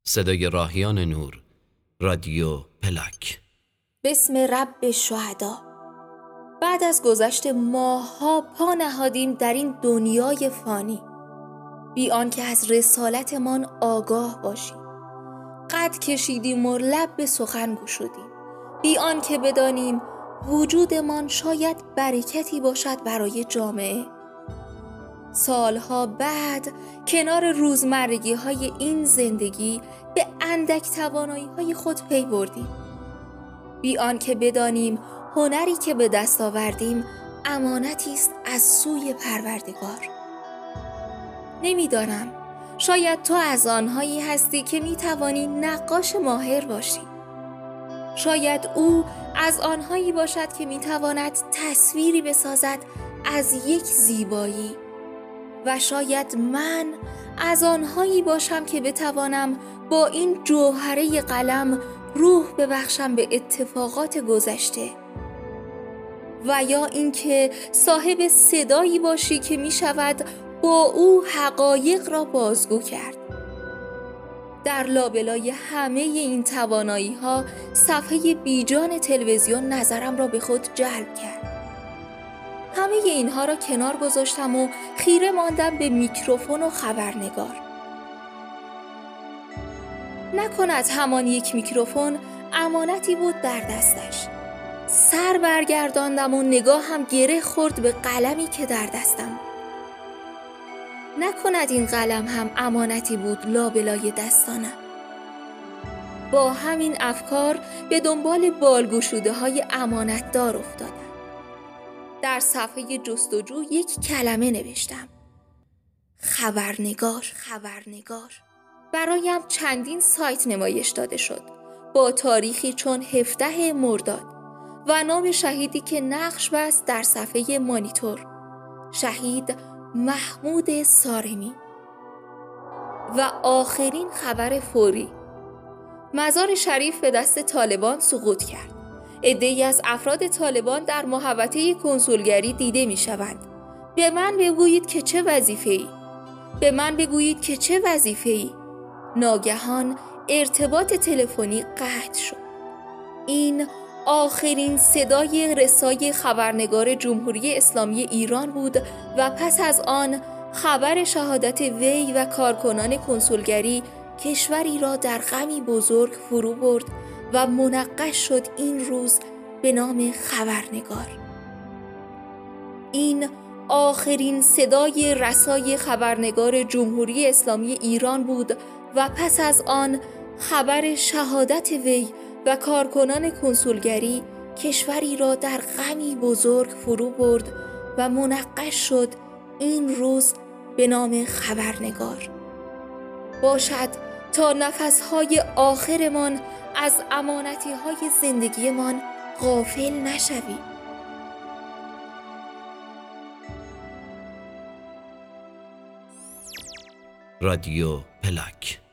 صدای راهیان نور، رادیو پلاک. بسم رب شهدا. بعد از گذشت ماه‌ها پا نهادیم در این دنیای فانی، بی آنکه از رسالتمان آگاه باشیم. قد کشیدیم و لب به سخن گشودیم، بی آنکه بدانیم وجودمان شاید برکتی باشد برای جامعه. سالها بعد کنار روزمرگی‌های این زندگی به اندک توانایی‌های خود پی بردیم، بی آنکه بدانیم هنری که به دست آوردیم امانتی است از سوی پروردگار. نمیدانم، شاید تو از آنهایی هستی که میتوانی نقاش ماهر باشی. شاید او از آنهایی باشد که میتواند تصویری بسازد از یک زیبایی، و شاید من از آنهایی باشم که بتوانم با این جوهره قلم روح ببخشم به اتفاقات گذشته، و یا اینکه صاحب صدایی باشی که می شود با او حقایق را بازگو کرد. در لابلای همه این توانایی ها صفحه بیجان تلویزیون نظرم را به خود جلب کرد. همه اینها را کنار گذاشتم و خیره ماندم به میکروفون و خبرنگار. نکند همان یک میکروفون امانتی بود در دستش. سر برگرداندم و نگاهم گره خورد به قلمی که در دستم بود. نکند این قلم هم امانتی بود لابلای دستانم. با همین افکار به دنبال بالگشوده های امانتدار افتادم. در صفحه جستجو یک کلمه نوشتم: خبرنگار. برایم چندین سایت نمایش داده شد با تاریخی چون 17 مرداد و نام شهیدی که نقش بست در صفحه مانیتور، شهید محمود سارمی. و آخرین خبر فوری: مزار شریف به دست طالبان سقوط کرد. عده‌ای از افراد طالبان در محوطه کنسولگری دیده می‌شوند. به من بگویید که چه وظیفه‌ای؟ ناگهان ارتباط تلفنی قطع شد. این آخرین صدای رسای خبرنگار جمهوری اسلامی ایران بود و پس از آن خبر شهادت وی و کارکنان کنسولگری کشوری را در غمی بزرگ فرو برد و منقش شد این روز به نام خبرنگار. این آخرین صدای رسای خبرنگار جمهوری اسلامی ایران بود و پس از آن خبر شهادت وی و کارکنان کنسولگری کشوری را در غمی بزرگ فرو برد و منقش شد این روز به نام خبرنگار. باشد تا نفسهای آخرمان از امانتی‌های زندگیمان غافل نشویم. رادیو پلاک.